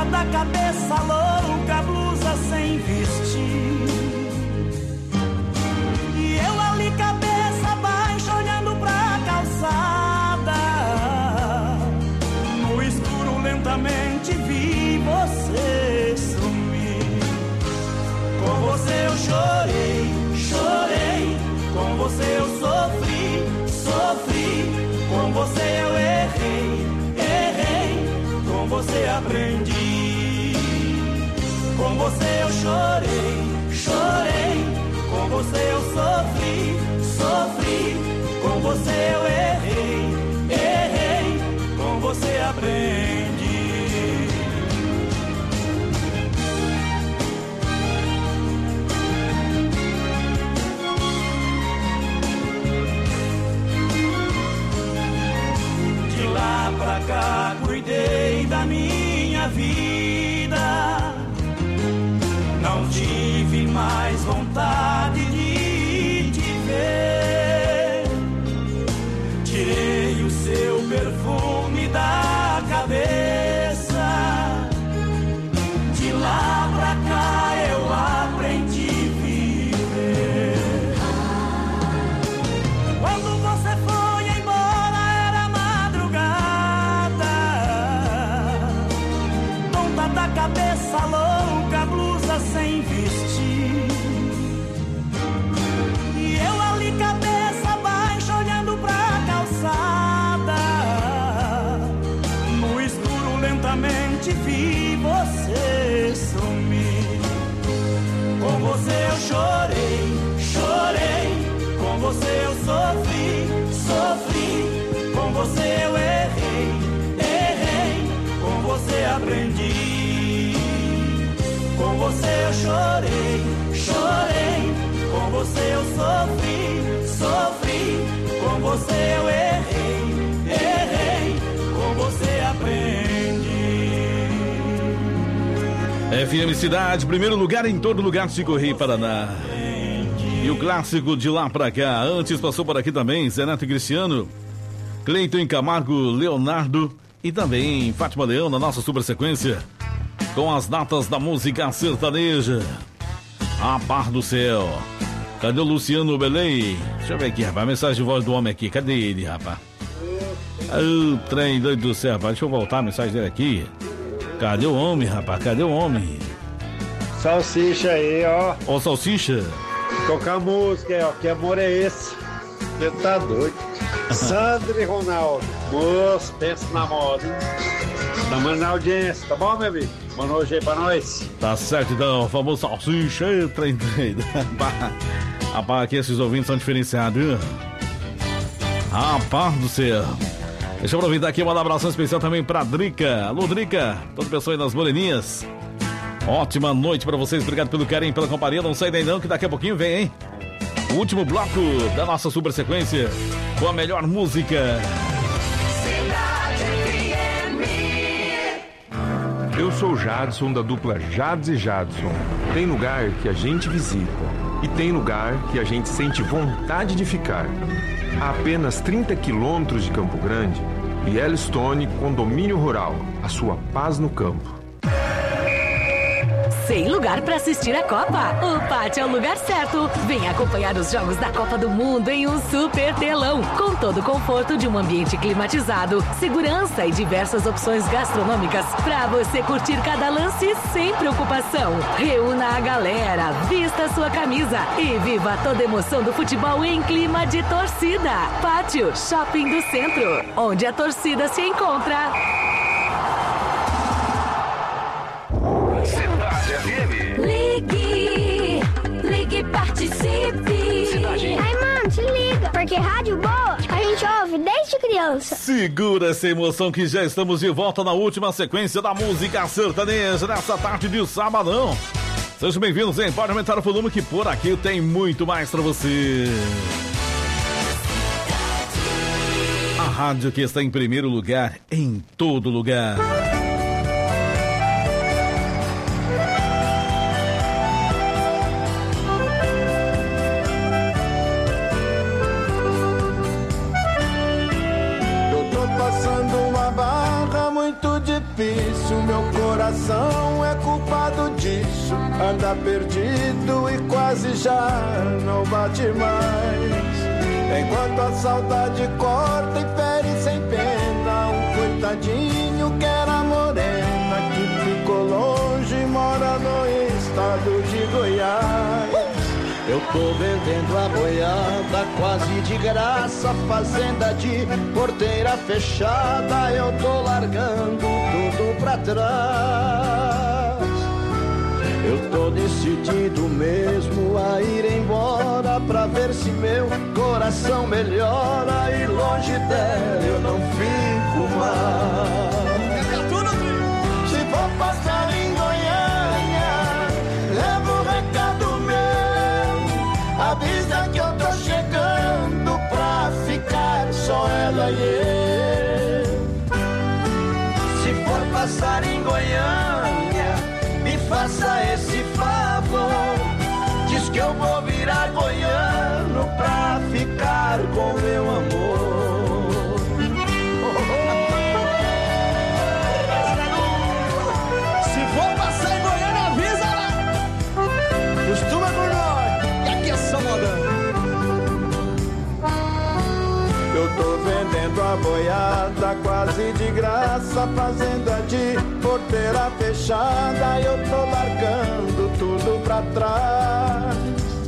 da cabeça louca, blusa sem vestir. E eu ali cabeça baixa olhando pra calçada. No escuro lentamente vi você sumir. Com você eu chorei, chorei. Com você eu sofri, sofri. Com você eu errei, errei. Com você aprendi. Com você eu chorei, chorei. Com você eu sofri, sofri. Com você eu errei, errei. Com você aprendi. De lá pra cá cuidei da minha vida. Não tive mais vontade de te ver. Tirei o seu perfume da cabeça. De lá pra cá eu aprendi a viver. Quando você foi embora era madrugada. Tonta da cabeça louca, blusa sem vestir. E eu ali cabeça baixa olhando pra calçada. No escuro lentamente vi você sumir. Com você eu chorei, chorei. Com você eu sofri, sofri. Com você eu errei, errei. Com você aprendi. Com você eu chorei, chorei. Com você eu sofri, sofri. Com você eu errei, errei. Com você aprendi. FM Cidade, primeiro lugar em todo lugar, Chico Rei, Paraná. E o clássico De Lá Pra Cá. Antes passou por aqui também Zé Neto e Cristiano, Cleiton Camargo, Leonardo e também Fátima Leão na nossa super sequência com as datas da música sertaneja. A Par do Céu. Cadê o Luciano Belém? Deixa eu ver aqui, rapaz. Mensagem de voz do homem aqui. Cadê ele, rapaz? O trem doido do céu, rapaz. Deixa eu voltar a mensagem dele aqui. Cadê o homem, rapaz? Cadê o homem? Salsicha aí, ó. Ó, Salsicha. Tocar música aí, ó. Que amor é esse? Você tá doido. Sandra e Ronaldo. Moço, pensa na moda, hein? Tamo na audiência, tá bom, meu amigo? Boa noite aí pra nós. Tá certo, então. Famoso Salsicha. Trem doido. Rapaz, aqui esses ouvintes são diferenciados, viu? Rapaz do céu. Deixa eu aproveitar aqui, uma abração especial também pra Drica. Alô, Drica. Toda pessoa aí nas Moreninhas. Ótima noite pra vocês. Obrigado pelo carinho, pela companhia. Não sai daí não, que daqui a pouquinho vem, hein? O último bloco da nossa super sequência com a melhor música. Eu sou Jadson, da dupla Jads e Jadson. Tem lugar que a gente visita e tem lugar que a gente sente vontade de ficar. A apenas 30 quilômetros de Campo Grande, Yellowstone Condomínio Rural, a sua paz no campo. Sem lugar para assistir a Copa? O Pátio é o lugar certo. Venha acompanhar os jogos da Copa do Mundo em um super telão, com todo o conforto de um ambiente climatizado, segurança e diversas opções gastronômicas para você curtir cada lance sem preocupação. Reúna a galera, vista a sua camisa e viva toda a emoção do futebol em clima de torcida. Pátio Shopping do Centro, onde a torcida se encontra. Ligue, participe. Ai, mano, se liga, porque rádio boa a gente ouve desde criança. Segura essa emoção que já estamos de volta na última sequência da música sertaneja nessa tarde de sabadão. Sejam bem-vindos, hein? Pode aumentar o volume que por aqui tem muito mais pra você. A rádio que está em primeiro lugar em todo lugar. Difícil, meu coração é culpado disso. Anda perdido e quase já não bate mais. Enquanto a saudade corta e fere sem pena um coitadinho que era morena, que ficou longe e mora no estado de Goiás. Eu tô vendendo a boiada quase de graça, fazenda de porteira fechada, eu tô largando tudo pra trás. Eu tô decidido mesmo a ir embora pra ver se meu coração melhora e longe dela eu não fico mais. Se for passar em Goiânia, levo um recado meu, avisa que eu tô chegando pra ficar só ela e eu. Se for passar em Goiânia, me faça esse favor, diz que eu vou virar goiano pra ficar com meu amor. Se for passar em Goiânia, avisa lá, costuma por nós, e aqui é só modão. Eu tô vendendo a boiada quase de graça, fazenda de porteira fechada, eu tô largando tudo pra trás.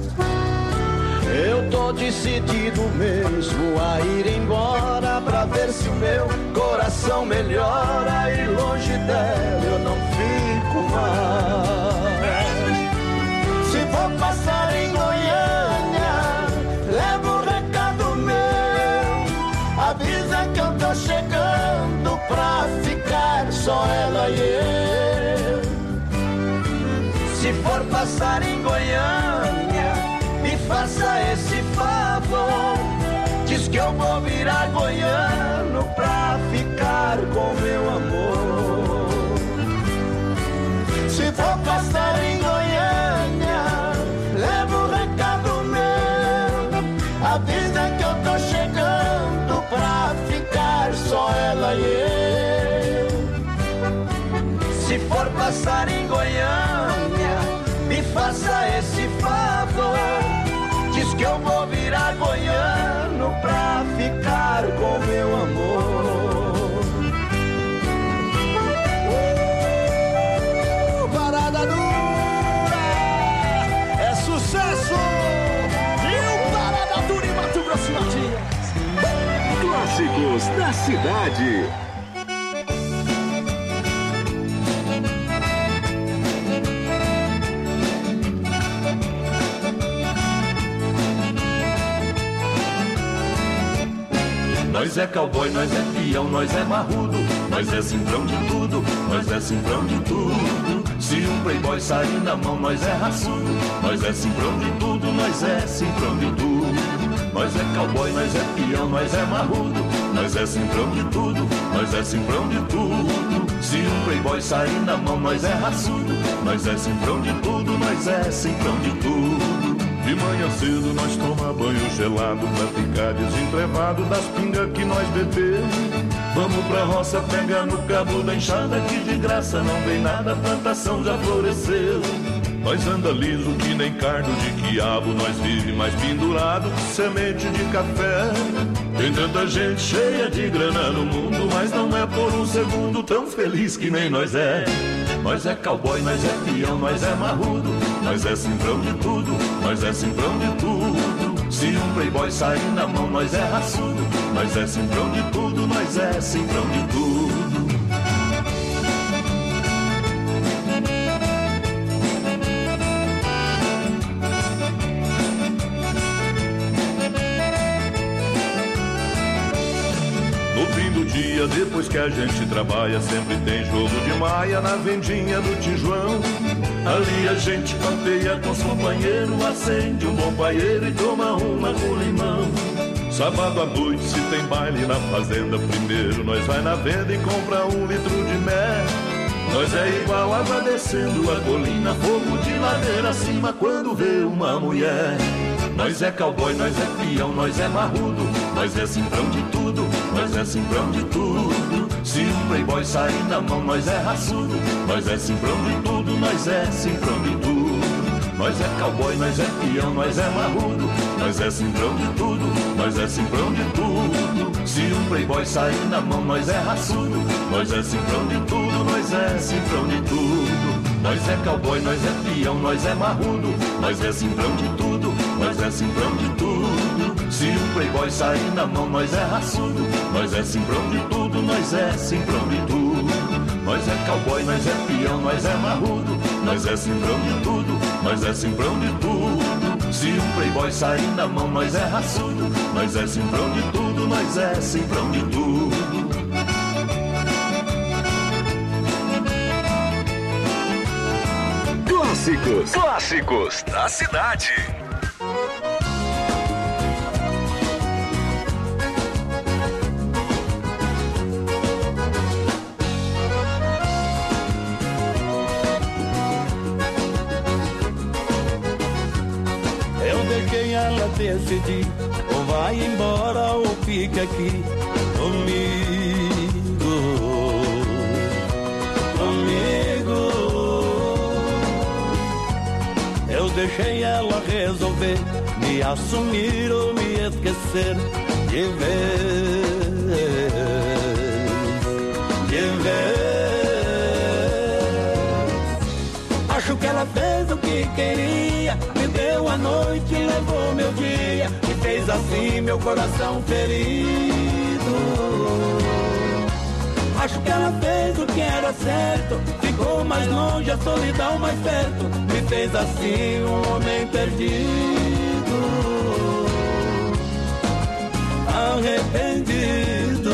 Eu tô decidido mesmo a ir embora pra ver se meu coração melhora e longe dela eu não fico mais. Se for passar em Goiânia, levo um recado meu, avisa que eu tô chegando pra ficar só ela e eu. Se for passar em Goiânia, me faça esse favor, diz que eu vou virar goiano pra ficar com meu amor. Se for passar em Goiânia, levo um recado meu, avisa que eu tô chegando pra ficar só ela e eu. Se for passar em Goiânia, me faça esse favor, diz que eu vou virar goiano pra ficar com meu amor. Parada dura é sucesso! E o Parada Dura em Mato Grosso e Matias. Clássicos da cidade. Nós é cowboy, nós é peão, nós é marrudo, nós é cimbrão de tudo, nós é cimbrão de tudo. Se um playboy sair na mão, nós é raçudo, nós é cimbrão de tudo, nós é cimbrão de tudo. Nós é cowboy, nós é peão, nós é marrudo, nós é cimbrão de tudo, nós é cimbrão de tudo. Se um playboy sair na mão, nós é raçudo, nós é cimbrão de tudo, nós é cimbrão de tudo. De manhã cedo nós toma banho gelado pra ficar desentrevado das pingas que nós bebemos. Vamos pra roça pegar no cabo da enxada que de graça não vem nada, a plantação já floresceu. Nós anda liso que nem cardo de quiabo, nós vive mais pendurado que semente de café. Tem tanta gente cheia de grana no mundo, mas não é por um segundo tão feliz que nem nós é. Nós é cowboy, nós é peão, nós é marrudo, nós é cimbrão de tudo, nós é cimbrão de tudo. Se um playboy sair na mão, nós é raçudo, nós é cimbrão de tudo, nós é cimbrão de tudo. Dia depois que a gente trabalha, sempre tem jogo de maia na vendinha do Tijuão. Ali a gente campeia com os companheiros, acende um bom paieiro e toma uma com limão. Sábado à noite se tem baile na fazenda, primeiro nós vai na venda e compra 1 litro de mel. Nós é igual água descendo a colina, fogo de ladeira acima quando vê uma mulher. Nós é cowboy, nós é peão, nós é marrudo, nós é cimprão de tudo, nós é cimprão de tudo. Se um playboy sair na mão, nós é raçudo, nós é cimprão de tudo, nós é cimprão de tudo. Nós é cowboy, nós é peão, nós é marrudo, nós é cimprão de tudo, nós é cimprão de tudo. Se um playboy sair na mão, nós é raçudo, nós é cimprão de tudo, nós é cimprão de tudo. Nós é cowboy, nós é peão, nós é marrudo, nós é cimprão de tudo, nós é cimprão de tudo. Se um playboy sair na mão, nós é raçudo, nós é cimprão de tudo, nós é cimprão de tudo. Nós é cowboy, nós é peão, nós é marrudo, nós é cimprão de tudo, nós é cimprão de tudo. Se um playboy sair na mão, nós é raçudo, nós é cimprão de tudo, nós é cimprão de tudo. Clássicos da cidade. Eu deixei ela decidir, ou vai embora ou fica aqui comigo. Eu deixei ela resolver me assumir ou me esquecer de vez. Acho que ela fez o que queria, me deu a noite, levou meu dia e fez assim meu coração ferido. Acho que ela fez o que era certo, ficou mais longe, a solidão mais perto, me fez assim um homem perdido, arrependido.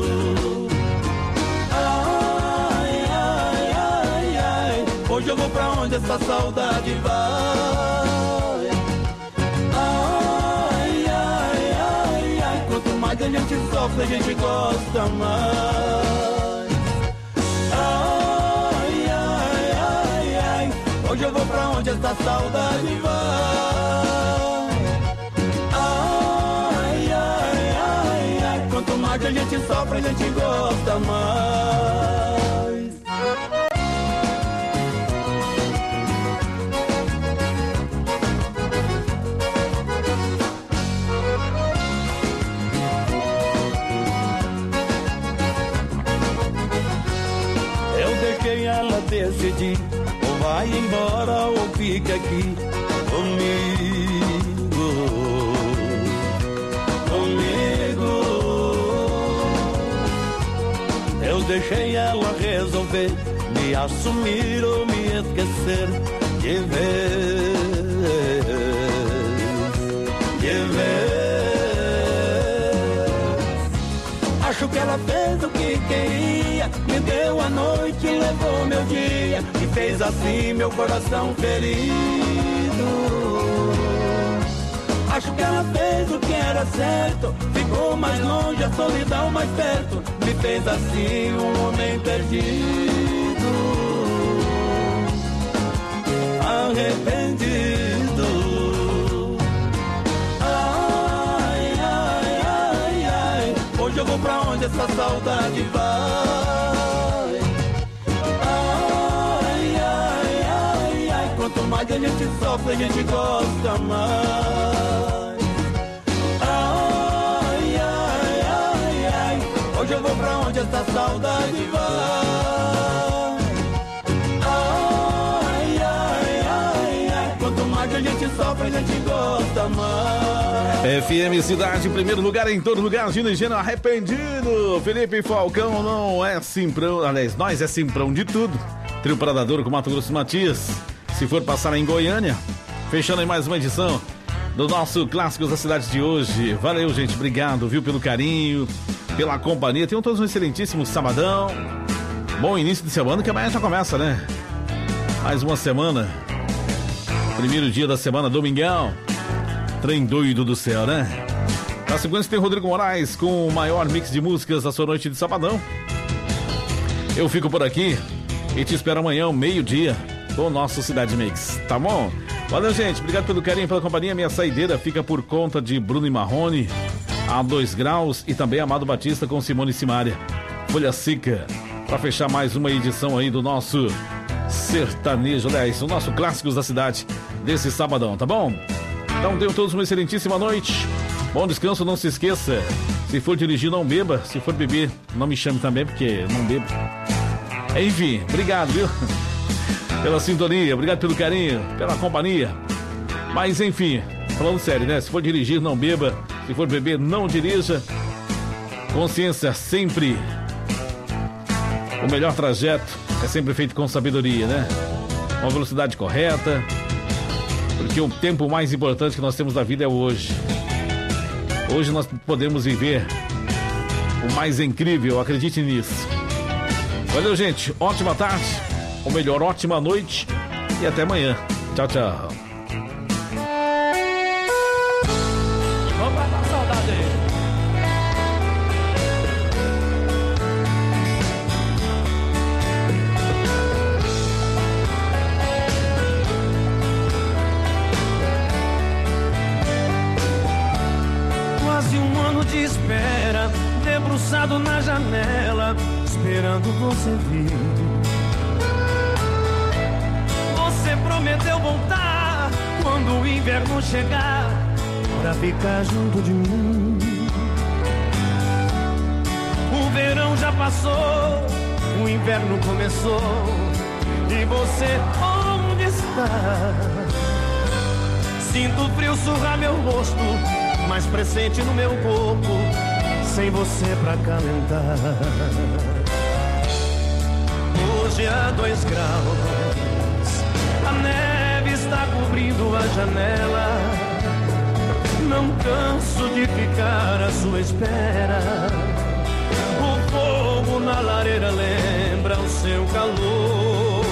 Ai, ai, ai, ai, hoje eu vou pra onde essa saudade vai. Ai, ai, ai, ai, quanto mais a gente sofre, a gente gosta mais. Hoje eu vou pra onde essa saudade vai. Ai, ai, ai, ai, quanto mais a gente sofre, a gente gosta mais. Eu deixei ela decidir, vai embora ou fica aqui comigo. Eu deixei ela resolver me assumir ou me esquecer de vez. Acho que ela fez o que queria, me deu a noite, levou meu dia e fez assim meu coração ferido. Acho que ela fez o que era certo, ficou mais longe, a solidão mais perto, me fez assim um homem perdido, arrependido. Ai, ai, ai, ai, hoje eu vou pra onde essa saudade vai. Ai, ai, ai, ai, quanto mais a gente sofre, a gente gosta mais. Ai, ai, ai, ai, hoje eu vou pra onde essa saudade vai. Ai, ai, ai, ai, quanto mais a gente sofre, a gente gosta mais. FM Cidade, primeiro lugar em todo lugar, Gino e Geno arrependido. Felipe Falcão não é simprão, aliás, nós é simprão de tudo. Trio Predador com Mato Grosso e Matias. Se for passar em Goiânia, fechando em mais uma edição do nosso Clássicos da Cidade de hoje. Valeu, gente, obrigado, viu, pelo carinho, pela companhia. Tenham todos um excelentíssimo sabadão. Bom início de semana, que amanhã já começa, né? Mais uma semana. Primeiro dia da semana, domingão. Trem doido do céu, né? Na sequência tem Rodrigo Moraes com o maior mix de músicas da sua noite de sabadão. Eu fico por aqui e te espero amanhã, meio-dia, com o nosso Cidade Mix, tá bom? Valeu, gente, obrigado pelo carinho, pela companhia. Minha saideira fica por conta de Bruno e Marrone. a 2 graus e também Amado Batista com Simone e Simária. Folha Seca, para fechar mais uma edição aí do nosso sertanejo, aliás, o nosso Clássicos da Cidade desse sabadão, tá bom? Então tenham todos uma excelentíssima noite, bom descanso, não se esqueça, se for dirigir não beba, se for beber não me chame também porque não bebo. Enfim, obrigado, viu? Pela sintonia, obrigado pelo carinho, pela companhia. Mas enfim, falando sério, né? Se for dirigir não beba, se for beber não dirija. Consciência sempre. O melhor trajeto é sempre feito com sabedoria, né? Com a velocidade correta. Porque o tempo mais importante que nós temos na vida é hoje. Hoje nós podemos viver o mais incrível, acredite nisso. Valeu, gente. Ótima tarde. Ou melhor, ótima noite. E até amanhã. Tchau, tchau. Vamos matar a saudade aí. Quase um ano de espera, debruçado na janela, esperando você vir. Você prometeu voltar quando o inverno chegar, pra ficar junto de mim. O verão já passou, o inverno começou, e você onde está? Sinto o frio surrar meu rosto, mais presente no meu corpo, sem você pra calentar. Hoje há 2 graus, a neve está cobrindo a janela. Não canso de ficar à sua espera. O fogo na lareira lembra o seu calor.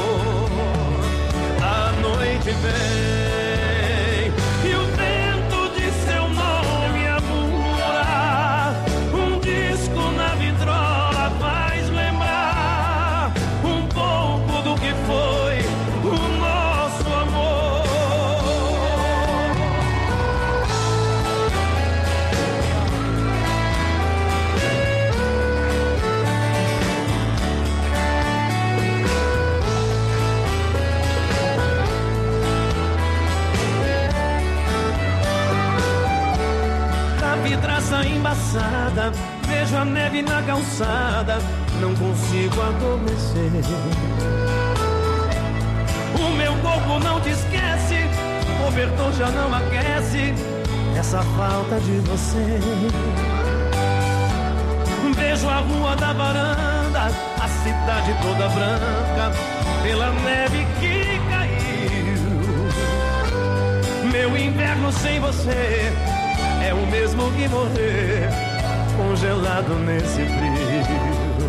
A noite vem e o vento de seu nome a murmurar. Um disco na vitrola faz lembrar um pouco do que foi o nosso amor. Vidraça embaçada, vejo a neve na calçada, não consigo adormecer. O meu corpo não te esquece, o cobertor já não aquece essa falta de você. Vejo a rua da varanda, a cidade toda branca, pela neve que caiu. Meu inverno sem você é o mesmo que morrer congelado nesse frio.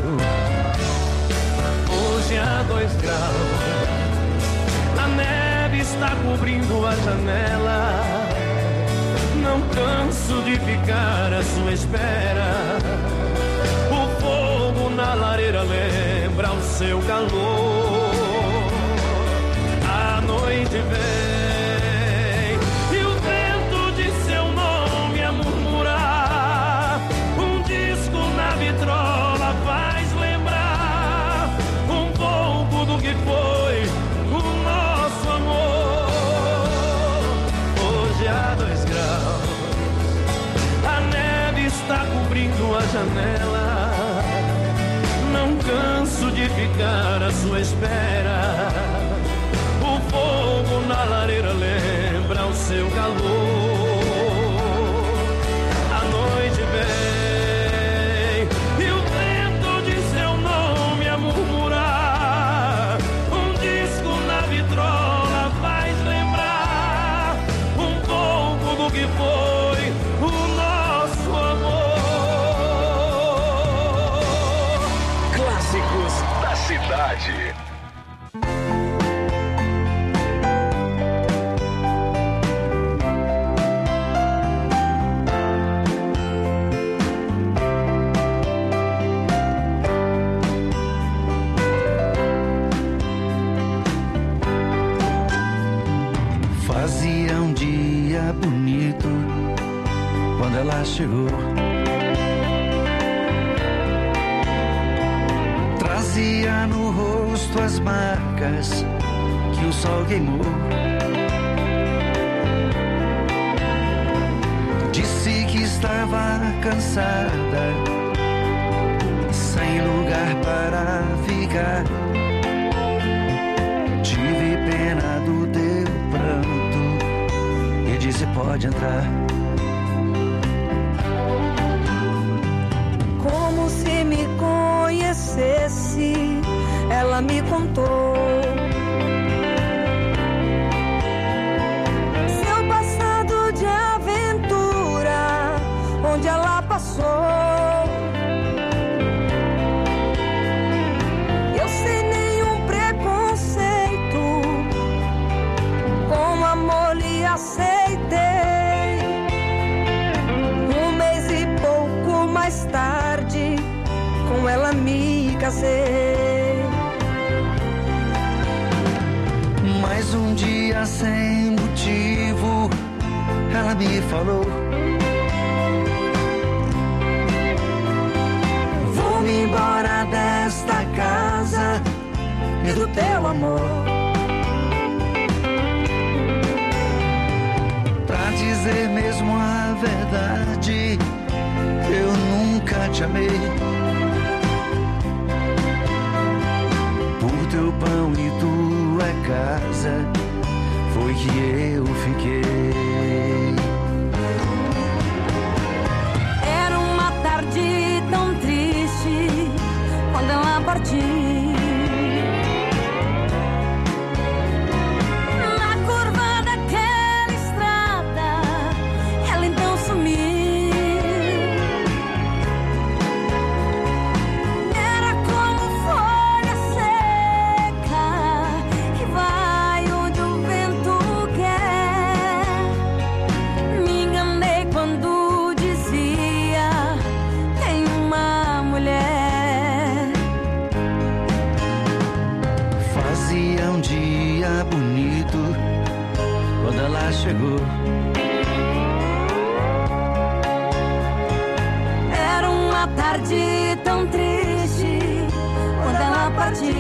Hoje há 2 graus, a neve está cobrindo a janela. Não canso de ficar à sua espera. O fogo na lareira lembra o seu calor. A noite vem vitrola faz lembrar um pouco do que foi o nosso amor. Hoje há 2 graus, a neve está cobrindo a janela. Não canso de ficar à sua espera. O fogo na lareira lembra o seu calor. A noite vem que foi o nosso amor. Clássicos da Cidade. Fazia um dia bonito, quando ela chegou. Trazia no rosto as marcas que o sol queimou. Disse que estava cansada, sem lugar para ficar. Tive pena do teu pranto e disse: pode entrar. Como se me conhecesse, ela me contou seu passado de aventura, onde ela passou. Eu sem nenhum preconceito, com amor lhe aceitei. Um mês e pouco mais tarde, com ela me casei. Mais um dia sem motivo, ela me falou: vou-me embora desta casa e do teu amor. Pra dizer mesmo a verdade, eu nunca te amei. Por teu pão e tua casa foi que eu fiquei. Era uma tarde tão triste quando ela partiu. Na curva daquela estrada, ela então sumiu. Era como folha seca que vai onde o vento quer. Me enganei quando dizia: tem uma mulher. Fazia um dia bonito quando ela chegou. Era uma tarde tão triste quando ela partiu.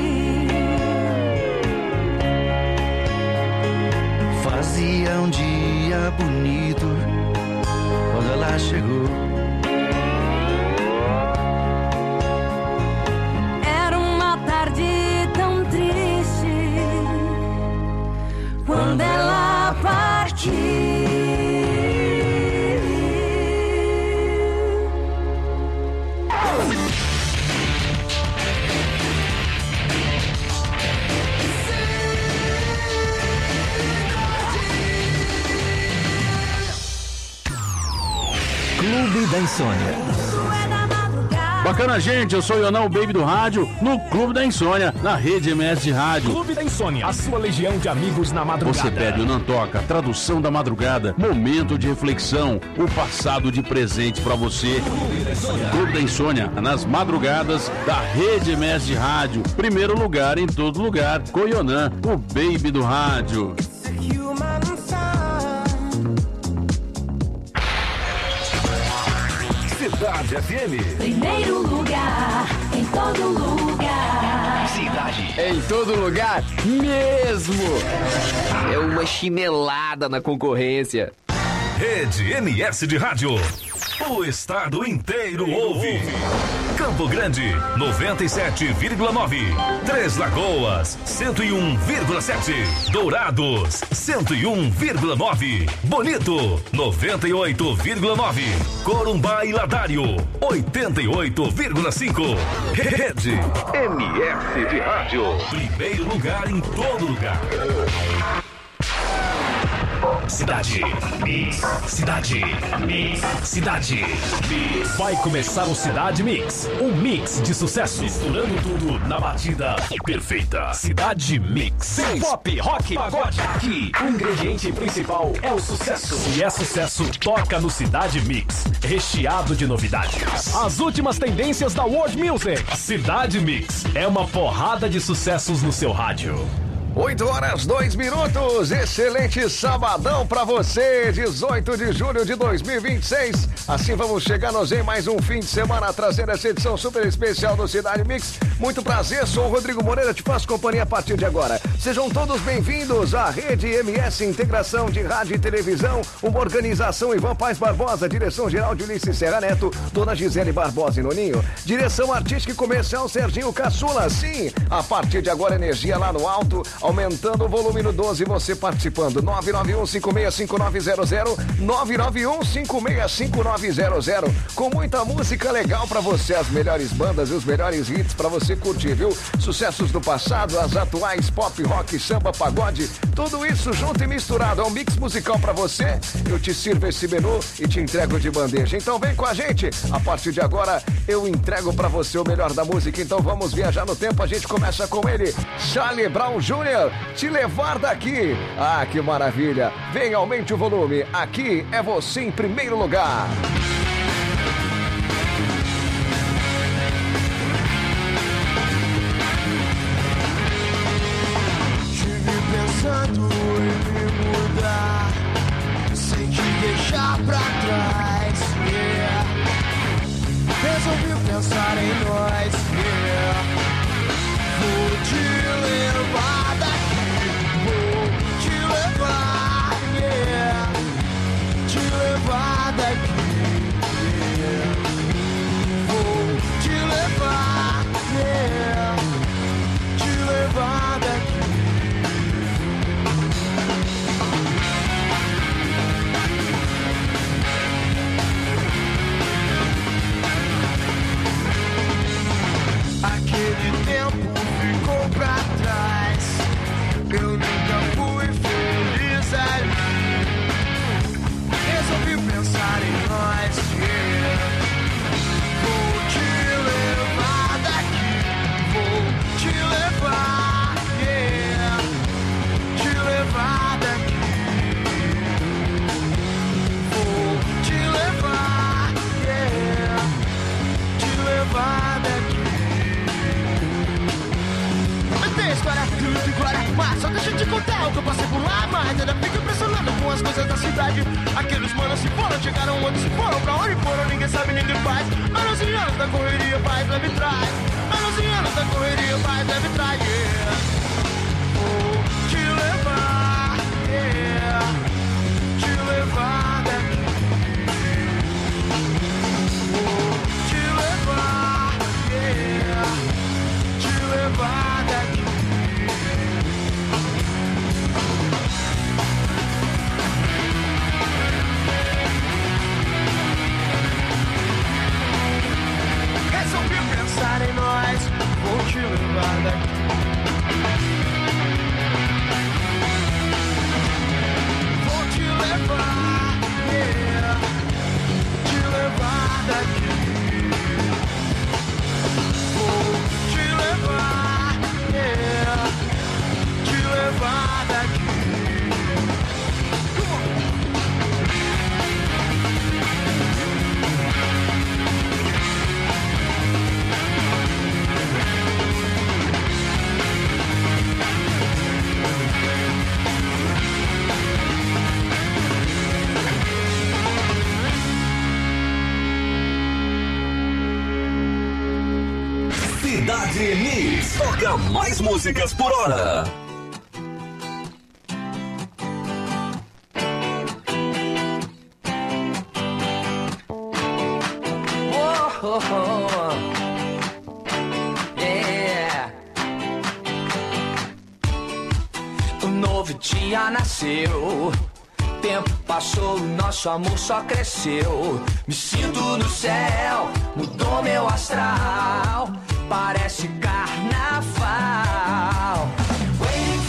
Fazia um dia bonito quando ela chegou. Era uma tarde tão triste quando ela partiu. Clube da Insônia. Bacana, gente, eu sou o Ionão, o Baby do Rádio, no Clube da Insônia, na Rede MS de Rádio. Clube da Insônia, a sua legião de amigos na madrugada. Você pede o Não Toca, tradução da madrugada, momento de reflexão, o passado de presente pra você. Clube da Insônia, nas madrugadas da Rede MS de Rádio. Primeiro lugar em todo lugar, com o Ionan, o Baby do Rádio. Cidade FM. Primeiro lugar, em todo lugar. Cidade. Em todo lugar mesmo. É uma chinelada na concorrência. Rede MS de Rádio. O estado inteiro ouve. Campo Grande, 97,9. Três Lagoas, 101,7. Dourados, 101,9. Bonito, 98,9. Corumbá e Ladário, 88,5. Rede MS de Rádio. Primeiro lugar em todo lugar. Cidade Mix. Cidade Mix. Cidade Mix. Vai começar o Cidade Mix. Um mix de sucesso. Misturando tudo na batida perfeita. Cidade Mix. Pop, rock, pagode. Aqui, o ingrediente principal é o sucesso. Se é sucesso, toca no Cidade Mix. Recheado de novidades. As últimas tendências da World Music. Cidade Mix. É uma porrada de sucessos no seu rádio. 8h02. Excelente sabadão pra você, 18 de julho de 2026. Assim vamos chegando em mais um fim de semana, trazendo essa edição super especial do Cidade Mix. Muito prazer, sou o Rodrigo Moreira, te faço companhia a partir de agora. Sejam todos bem-vindos à Rede MS Integração de Rádio e Televisão, uma organização Ivan Paz Barbosa, direção-geral de Ulisses Serra Neto, Dona Gisele Barbosa e Noninho, direção artística e comercial Serginho Caçula. Sim, a partir de agora energia lá no alto, aumentando o volume no 12, você participando, 991-565900, 991-565900, com muita música legal pra você, as melhores bandas e os melhores hits pra você curtir, viu? Sucessos do passado, as atuais, pop, rock, samba, pagode, tudo isso junto e misturado, é um mix musical pra você. Eu te sirvo esse menu e te entrego de bandeja, então vem com a gente, a partir de agora eu entrego pra você o melhor da música, então vamos viajar no tempo, a gente começa com ele, Charlie Brown Jr., Te Levar Daqui. Ah, que maravilha, vem, aumente o volume, aqui é você em primeiro lugar. Pensando em me mudar, sem te deixar pra trás, yeah. Resolvi pensar em nós, yeah. Vou te levar daqui, vou te levar, yeah. Te levar daqui, yeah. Vou te levar, yeah. Te levar daqui. Aquele tempo ficou pra trás, eu nunca fui feliz ali. Resolvi pensar em nós, yeah. Vou te levar daqui, vou te levar, yeah. Te levar daqui, vou te levar, yeah. Te levar daqui. História, tudo de glória, mas só deixa eu te contar o que eu passei por lá. Mas ainda fico impressionado com as coisas da cidade. Aqueles manos se foram, chegaram onde se foram, pra onde foram, ninguém sabe, ninguém faz. Anos e anos da correria, faz, leve trás. Anos e anos da correria, faz, leve trás, yeah. Vou te levar, yeah. Te levar daqui. Vou te levar, yeah. Te levar daqui. Resolvi pensar em nós, vou te levar daqui. Vou te levar, yeah. Te levar daqui. Vou te levar, yeah. Te levar daqui. Cidade Mix, toca mais músicas por hora. Yeah. Um novo dia nasceu, tempo passou, nosso amor só cresceu. Me sinto no céu, mudou meu astral, parece carnaval. Waiting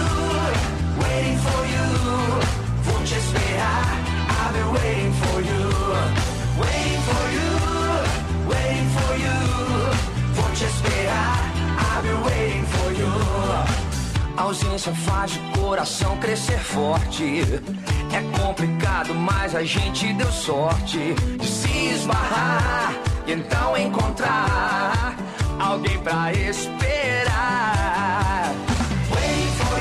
for you, vou te esperar, I've been waiting for you. Waiting for you, vou te esperar, I've been waiting for you. A ausência faz o coração crescer forte. É complicado, mas a gente deu sorte de se esbarrar e então encontrar alguém pra esperar. Waiting for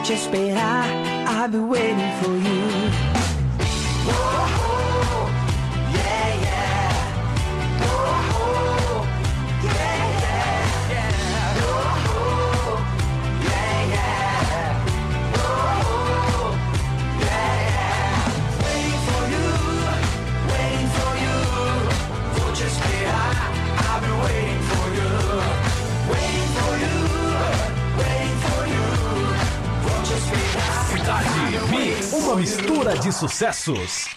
te esperar. I'll be waiting for you. Oh, yeah, yeah. Oh, yeah, yeah, yeah. Oh, yeah, yeah. Oh, yeah, yeah. Waiting for you. Vou te esperar. I'll be waiting for you. Waiting for you. Vou te esperar. Cidade Mix, uma mistura de sucessos.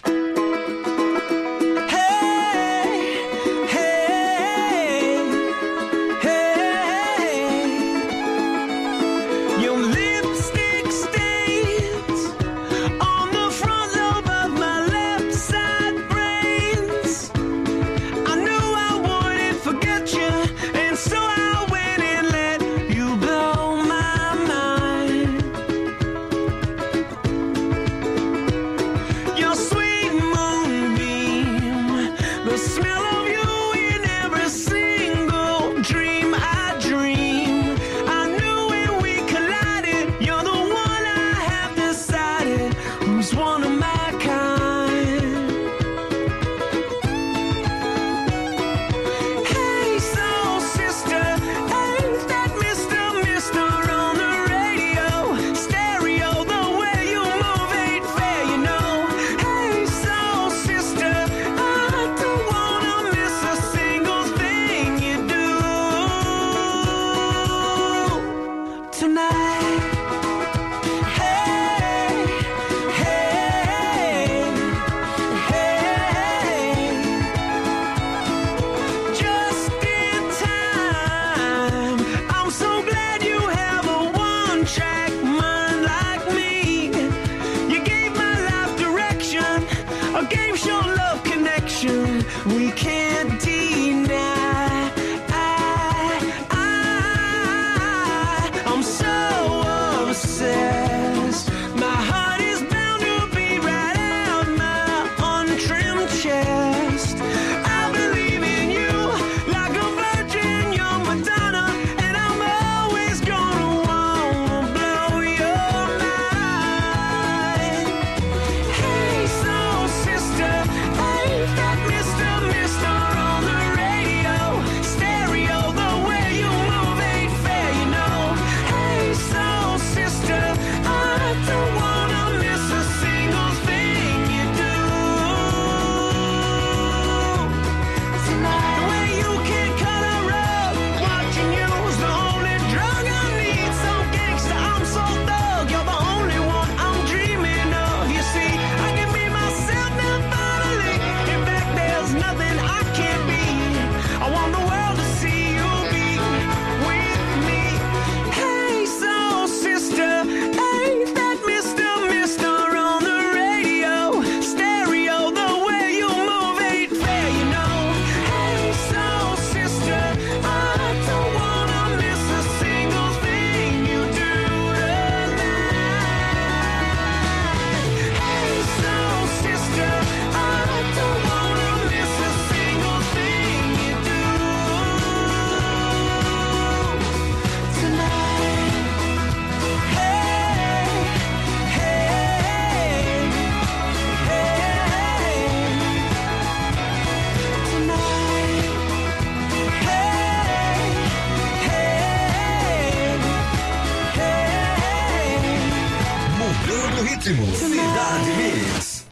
Cidade Mix.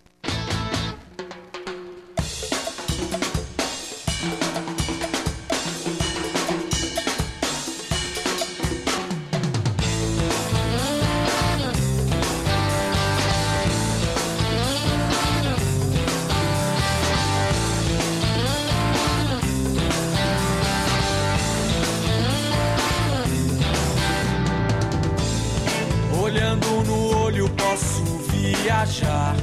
Olhando no olho posso viajar.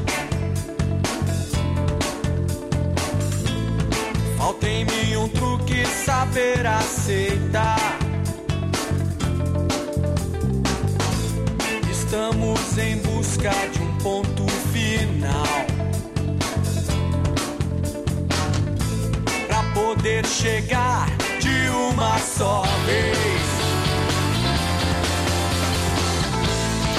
Falta em mim um truque, saber aceitar. Estamos em busca de um ponto final, pra poder chegar de uma só vez.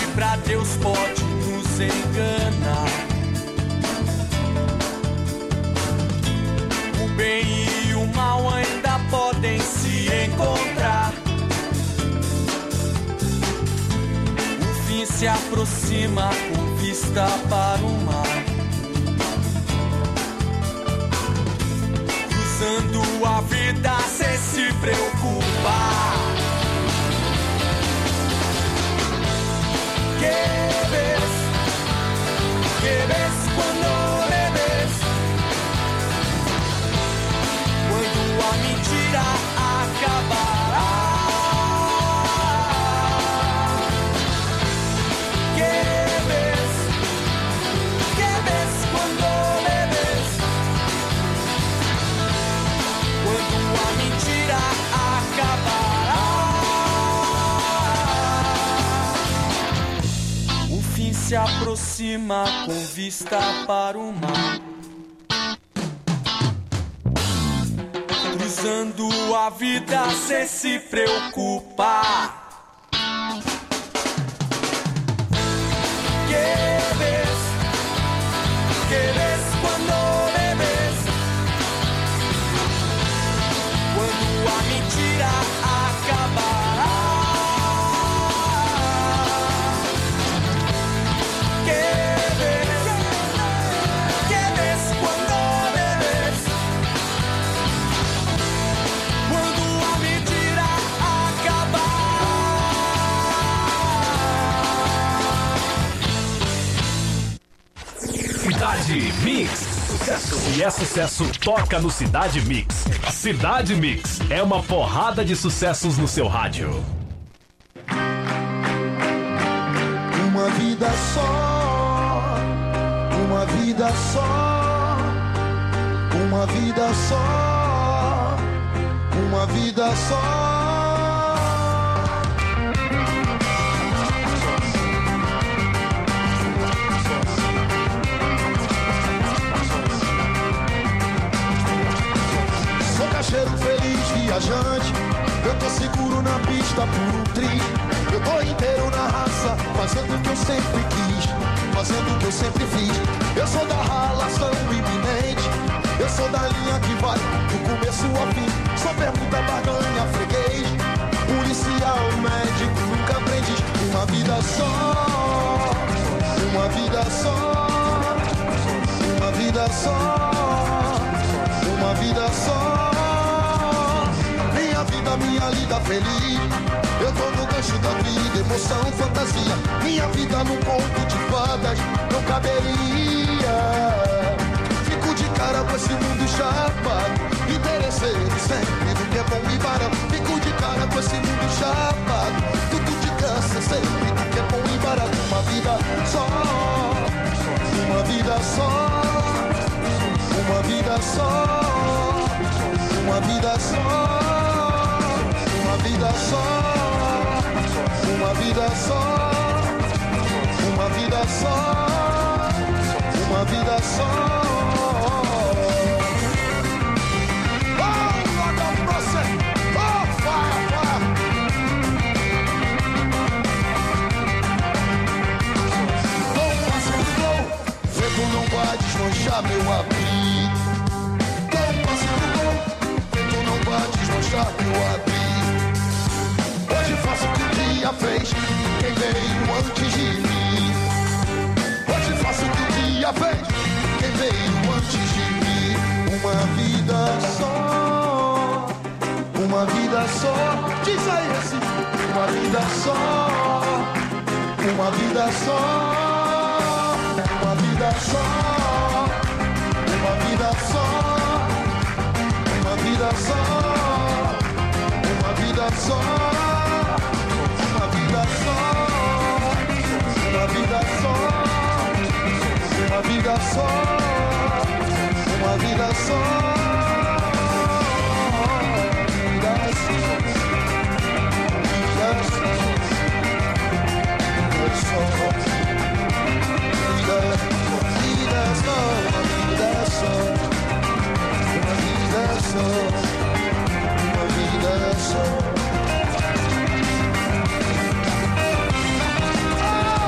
pra Deus pode nos enganar. O bem e o mal ainda podem se encontrar. O fim se aproxima com vista para o mar. Cruzando a vida sem se preocupar. Que ves quando me ves, quando a mentira acabará. Que ves quando me ves, quando a mentira acabará. O fim se aproxima com vista para o mar. Cruzando a vida sem se preocupar. Que ves quando me ves, quando a mentira acabará. Cidade Mix. Sucesso. E é sucesso, toca no Cidade Mix. Cidade Mix é uma porrada de sucessos no seu rádio. Uma vida só, uma vida só, uma vida só, uma vida só. Cacheiro feliz, viajante, eu tô seguro na pista por um tri. Eu tô inteiro na raça, fazendo o que eu sempre quis, fazendo o que eu sempre fiz. Eu sou da ralação iminente, eu sou da linha que vai do começo ao fim. Sou permuta, barganha, freguês, policial, médico, nunca aprendiz. Uma vida só, uma vida só, uma vida só, uma vida só. Minha lida feliz, eu tô no gancho da vida, emoção, fantasia. Minha vida num conto de fadas não caberia. Fico de cara com esse mundo chapado, interesseiro sempre do que é bom e barato. Fico de cara com esse mundo chapado, tudo de cansa sempre do que é bom e barato. Uma vida só, uma vida só, uma vida só, uma vida só. Uma vida só, uma vida só, uma vida só, uma vida só. Oh, Lord of mercy, oh, fire. Não passa do gol, vento não vai desmanchar meu abrigo. Não passa do gol, vento não vai desmanchar meu abrigo. Hoje faço o que o dia fez, quem veio antes de mim. Hoje faço o que o dia fez, quem veio antes de mim. Uma vida só, uma vida só. Diz aí assim, uma vida só, uma vida só, uma vida só, uma vida só, uma vida só, uma vida só. Uma vida só, uma vida só, uma vida só, uma vida só.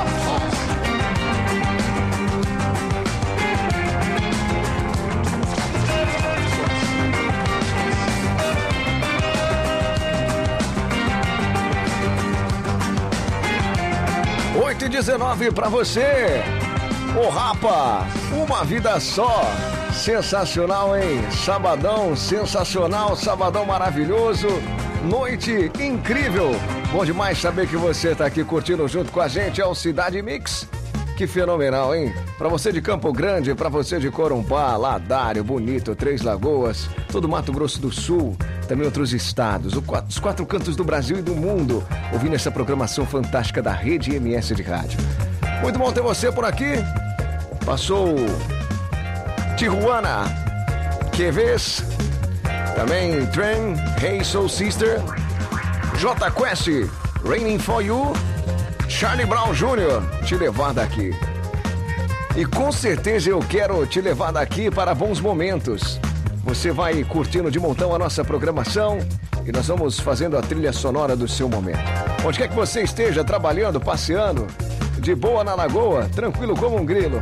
9h19 pra você. Ô Rapa, uma vida só. Sensacional, hein? Sabadão sensacional, sabadão maravilhoso. Noite incrível. Bom demais saber que você tá aqui curtindo junto com a gente. É o Cidade Mix. Que fenomenal, hein? Pra você de Campo Grande, pra você de Corumbá, Ladário, Bonito, Três Lagoas, todo Mato Grosso do Sul, também outros estados, os 4 cantos do Brasil e do mundo, ouvindo essa programação fantástica da Rede MS de Rádio. Muito bom ter você por aqui. Passou Tijuana, Queves, também Tren, Hey Soul Sister, J Quest, Raining For You, Charlie Brown Jr., te levar daqui. E com certeza eu quero te levar daqui para bons momentos. Você vai curtindo de montão a nossa programação e nós vamos fazendo a trilha sonora do seu momento. Onde quer que você esteja, trabalhando, passeando, de boa na lagoa, tranquilo como um grilo.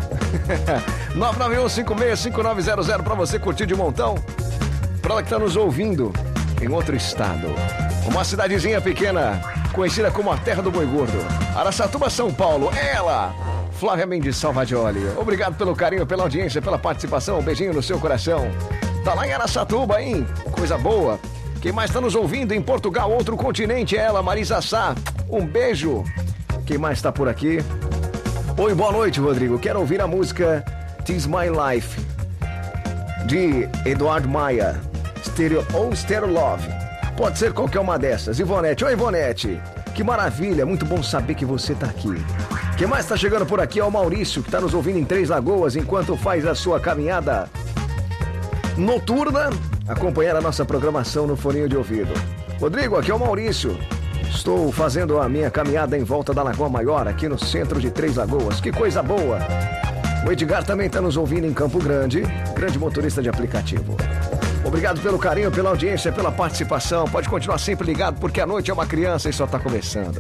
991565900 para você curtir de montão. Para ela que está nos ouvindo em outro estado. Uma cidadezinha pequena, conhecida como a Terra do Boi Gordo. Araçatuba, São Paulo. Ela, Flávia Mendes Salvadioli. Obrigado pelo carinho, pela audiência, pela participação. Um beijinho no seu coração. Tá lá em Araçatuba, hein? Coisa boa. Quem mais está nos ouvindo em Portugal, outro continente, é ela, Marisa Sá. Um beijo. Quem mais está por aqui? Oi, boa noite, Rodrigo. Quero ouvir a música Tis My Life, de Eduardo Maia. Stereo Love. Pode ser qualquer uma dessas. Ivonete, oi Ivonete. Que maravilha, muito bom saber que você tá aqui. Quem mais tá chegando por aqui é o Maurício, que tá nos ouvindo em Três Lagoas enquanto faz a sua caminhada noturna, acompanhar a nossa programação no foninho de ouvido. Rodrigo, aqui é o Maurício. Estou fazendo a minha caminhada em volta da Lagoa Maior, aqui no centro de Três Lagoas. Que coisa boa. O Edgar também tá nos ouvindo em Campo Grande, grande motorista de aplicativo. Obrigado pelo carinho, pela audiência, pela participação. Pode continuar sempre ligado, porque a noite é uma criança e só tá começando.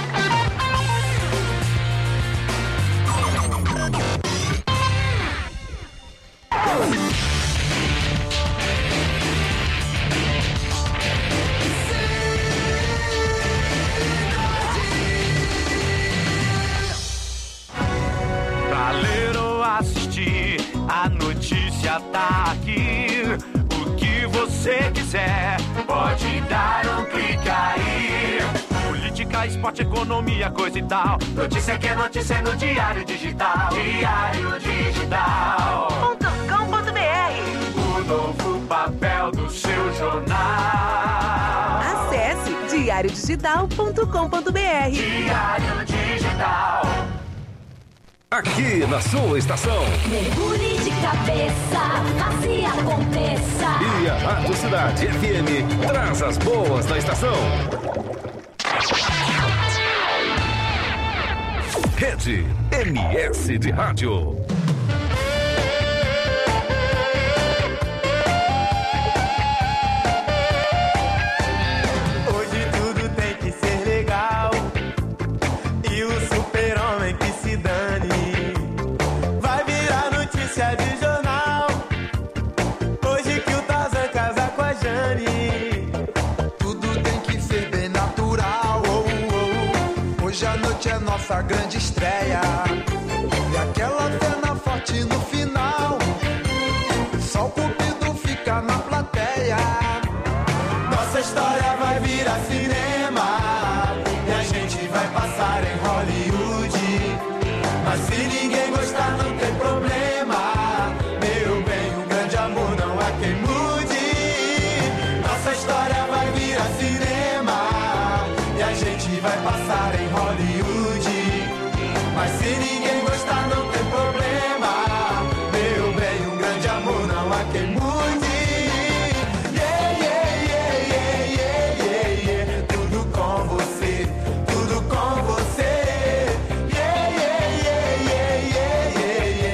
Pra ler ou assistir, a notícia tá aqui. Você quiser, pode dar um clique aí. Política, esporte, economia, coisa e tal. Notícia que é notícia no Diário Digital. Diário Digital.com.br. O novo papel do seu jornal. Acesse diariodigital.com.br. Diário Digital. Aqui na sua estação. Mergulhe de cabeça, assim aconteça. E a Rádio Cidade FM traz as boas da estação. Rede MS de Rádio. Hoje tudo tem que ser legal. E o super-homem que se dane. Vai virar notícia de jornal. Hoje que o Tarzan casa com a Jane. Tudo tem que ser bem natural. Hoje a noite é nossa grande estreia. E aquela cena forte no final. Só o cupido fica na plateia. Nossa história vai virar cinema. E a gente vai passar em Hollywood. Mas se ninguém gostar não tem problema. Meu bem, um grande amor não há quem mude. Nossa história vai virar cinema. E a gente vai passar em Hollywood. Mas se ninguém gostar não tem problema. Meu bem, um grande amor não há quem mude. Yeah, yeah, yeah, yeah, yeah, yeah, yeah. Tudo com você, tudo com você. Yeah, yeah, yeah, yeah, yeah, yeah, yeah.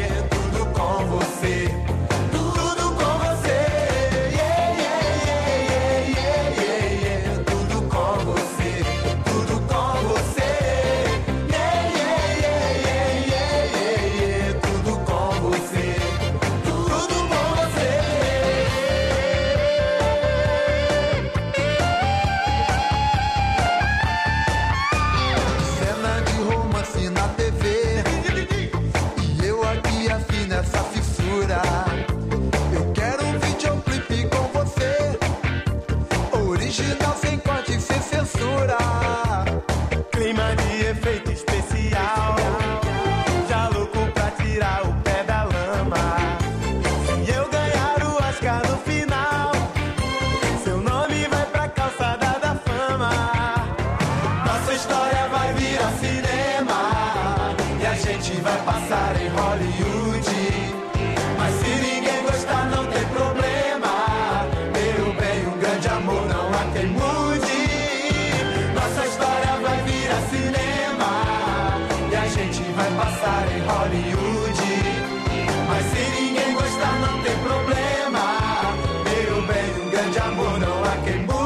vai passar em Hollywood. Mas se ninguém gostar não tem problema, meu bem, um grande amor não há quem mude. Nossa história vai virar cinema e a gente vai passar em Hollywood. Mas se ninguém gostar não tem problema, meu bem, um grande amor não há quem mude.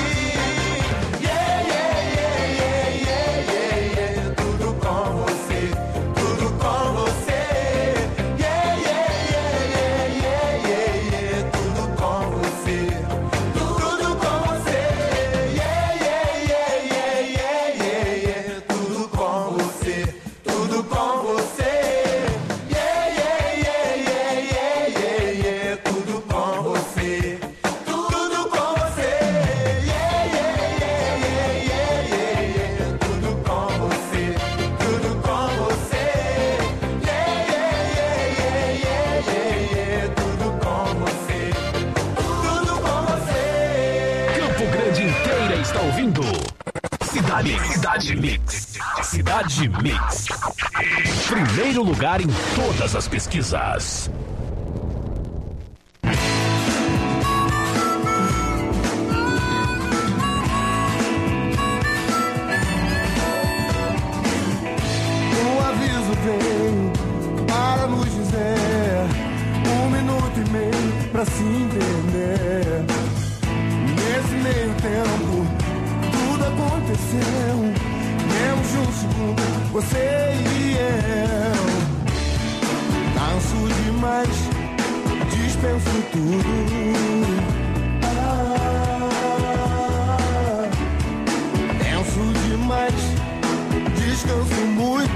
Cidade Mix. Cidade Mix. Primeiro lugar em todas as pesquisas. Um aviso veio para nos dizer 1 minuto e meio pra se entender. Nesse meio tempo tudo aconteceu, menos de um segundo, você e eu. Canso demais, dispenso tudo. Penso demais, descanso muito.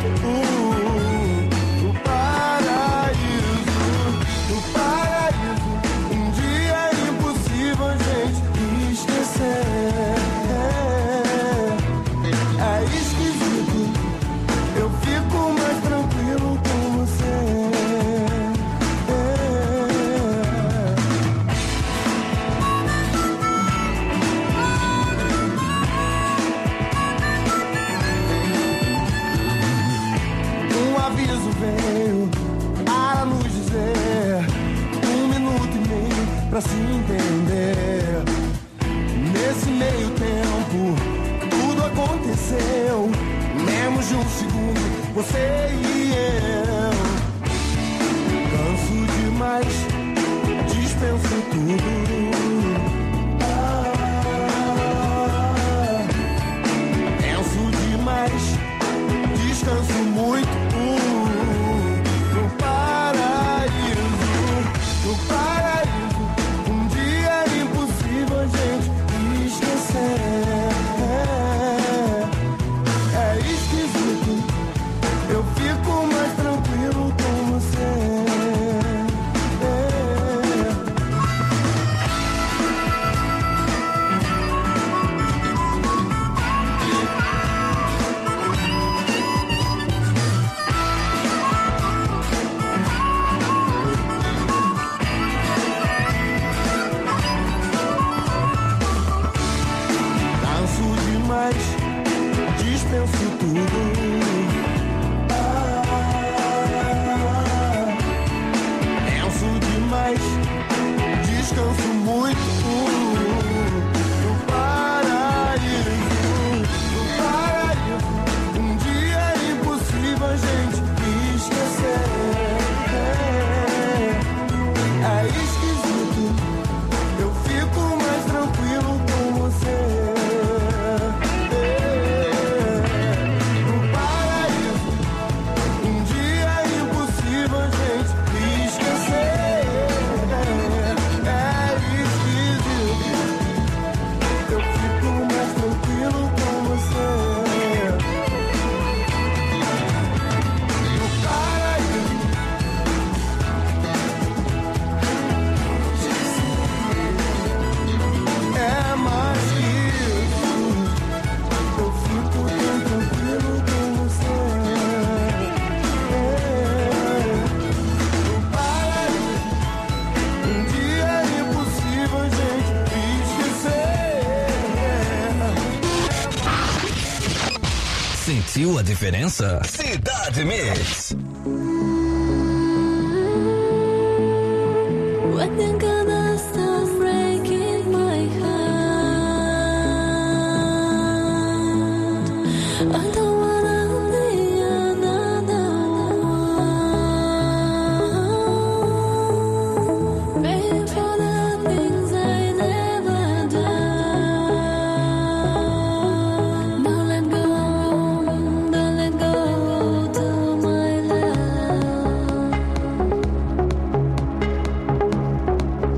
No paraíso, um dia é impossível a gente esquecer. É esquisito, eu fico mais tranquilo com você. Um aviso veio para nos dizer 1 minuto e meio pra se entender. Nesse meio tempo tudo aconteceu, menos de um segundo, você e eu. Canso demais, dispenso tudo. Penso demais, descanso muito. No paraíso, um dia é impossível a gente esquecer. É esquisito, eu fico mais tranquilo com você. Canso demais, dispenso tudo. Penso demais, descanso muito. No paraíso, um dia é impossível a gente esquecer. É esquisito, eu fico mais tranquilo com você. No paraíso, um dia é impossível a gente esquecer. É esquisito, eu fico mais tranquilo com você. No paraíso, é mais que isso, eu fico bem tranquilo com você. No paraíso, um dia é impossível a gente esquecer. Sentiu a diferença? Cidade Mix. When you're gonna stop breaking my heart, I don't wanna be another one. Paying for the things I never done. Don't let go to my love.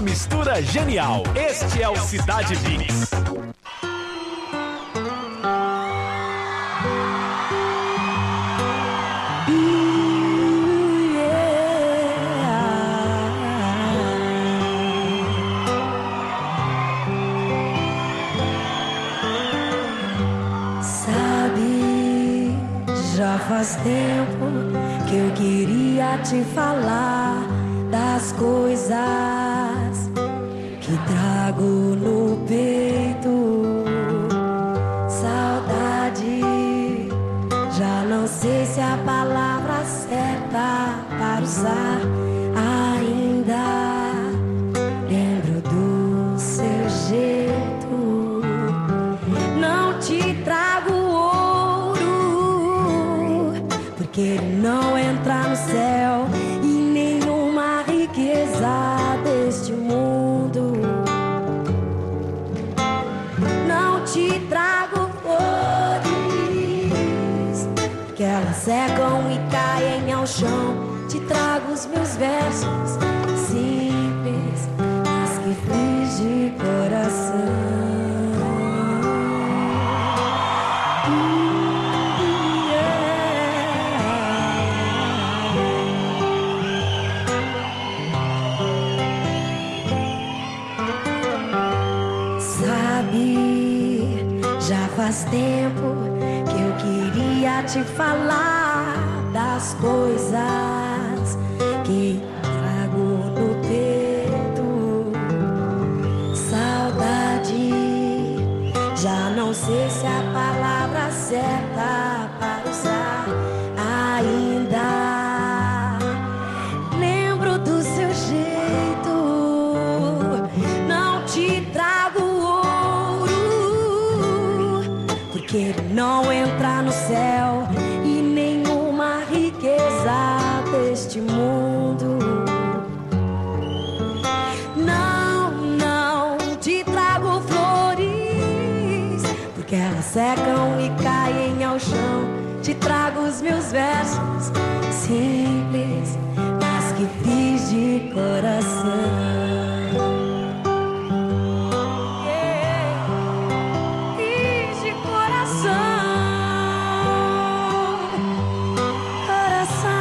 mistura genial. Este é o Cidade Mix. Sabe, já faz tempo que eu queria te falar das coisas que trago no peito. Saudade, já não sei se a palavra certa para usar ainda. Lembro do seu jeito, não te trago ouro, porque ele não entra no céu e nenhuma riqueza deste mundo. Não te trago flores, porque elas secam e caem ao chão. Te trago os meus versos simples, mas que fiz de coração. Já faz tempo que eu queria te falar das coisas que trago no peito. Saudade, já não sei se a palavra certa para usar ainda. Lembro do seu jeito, não te trago que ele não entra no céu e nenhuma riqueza deste mundo. Não, não te trago flores, porque elas secam e caem ao chão. Te trago os meus versos simples, mas que fiz de coração.